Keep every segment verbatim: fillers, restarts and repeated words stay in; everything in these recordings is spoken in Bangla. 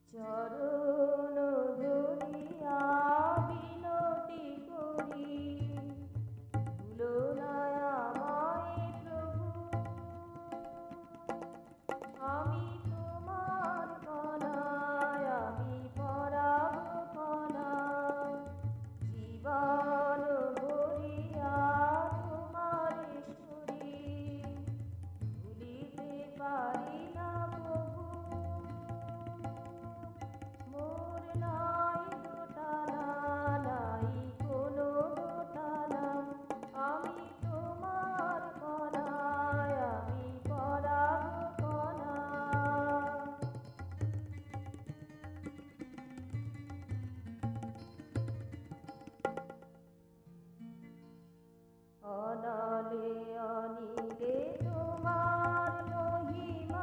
চরণ ধরিয়া বিনতি করি, ভুলো না আমায় প্রভু। আমি তোমার কণায়, আমি পরাগ কণা, জীবন ভরিয়া তোমারে সুরি, ভুলিতে পারি না প্রভু। মোর নাই দোটানা, নাই কোনো দোটানা, আমি তোমার কণায়, আমি পরাগ কণা। অনলে অনিলে তোমার মহিমা,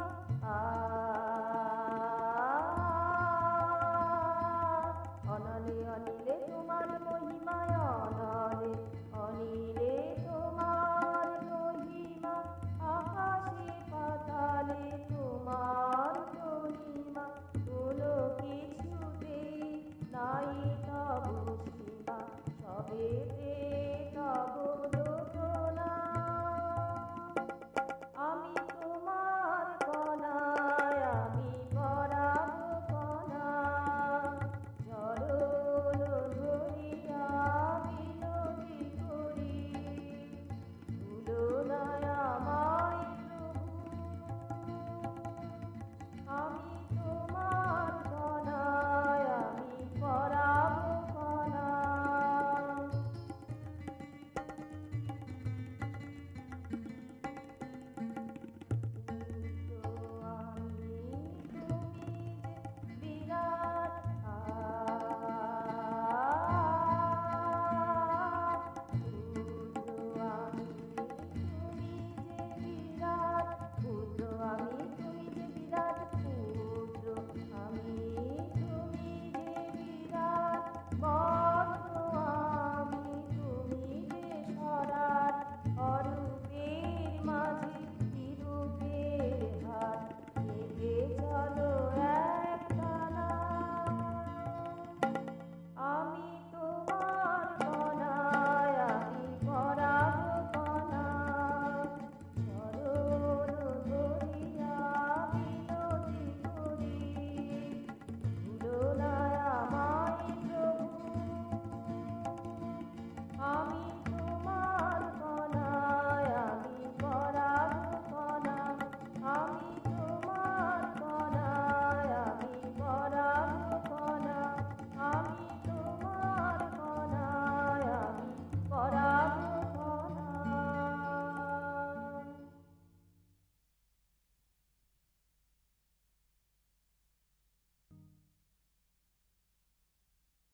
অনলে অনিলে তোমার মহিমা, অনলে অনিলে তোমার মহিমা, আকাশে পাতালে তোমার মহিমা, কোনো কিছুতেই নাই তব সীমা, সবেতে তব দোটনা। আমি তোমার কণায়, আমি পরাগ কণা, চরণ ধরিয়া বিনতি করি, ভুলো না আমায় প্রভু। আমি তোমার কণায়, আমি পরাগ কণা। আমি তোমার কণায়, আমি পরাগ কণা, চরণ ধরিয়া বিনতি করি, ভুলো না আমায় প্রভু। আমি